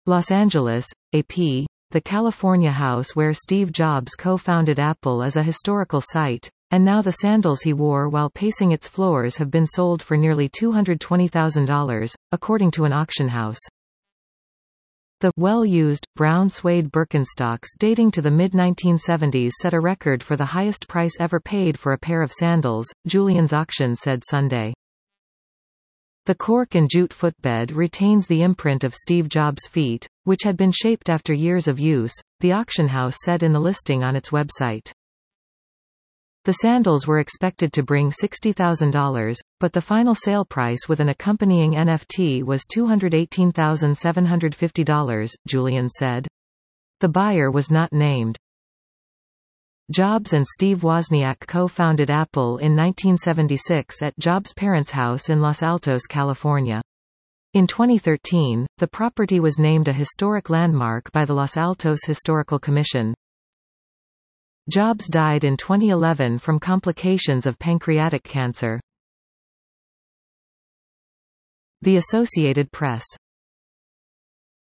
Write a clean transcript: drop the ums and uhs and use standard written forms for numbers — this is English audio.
Los Angeles, AP. The California house where Steve Jobs co-founded Apple is a historical site, and now the sandals he wore while pacing its floors have been sold for nearly $220,000, according to an auction house. The well-used, brown suede Birkenstocks dating to the mid-1970s set a record for the highest price ever paid for a pair of sandals, Julian's Auction said Sunday. The cork and jute footbed retains the imprint of Steve Jobs' feet, which had been shaped after years of use, the auction house said in the listing on its website. The sandals were expected to bring $60,000, but the final sale price with an accompanying NFT was $218,750, Julian said. The buyer was not named. Jobs and Steve Wozniak co-founded Apple in 1976 at Jobs' parents' house in Los Altos, California. In 2013, the property was named a historic landmark by the Los Altos Historical Commission. Jobs died in 2011 from complications of pancreatic cancer. The Associated Press.